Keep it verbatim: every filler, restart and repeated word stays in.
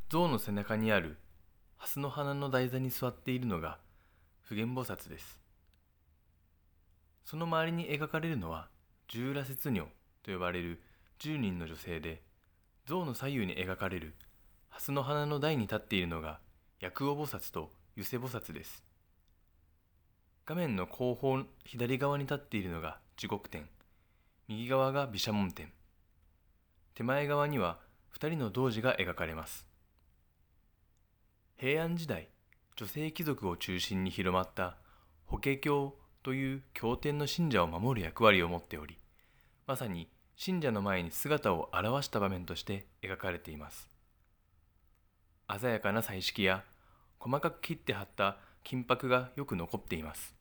象の背中にある蓮の花の台座に座っているのが普賢菩薩です。その周りに描かれるのは十羅刹女と呼ばれる十人の女性で、象の左右に描かれる蓮の花の台に立っているのが薬王菩薩と遊勢菩薩です。画面の後方左側に立っているのが地獄天、右側が毘沙門天、手前側には二人の童子が描かれます。平安時代、女性貴族を中心に広まった法華経という経典の信者を守る役割を持っており、まさに信者の前に姿を現した場面として描かれています。鮮やかな彩色や細かく切って貼った金箔がよく残っています。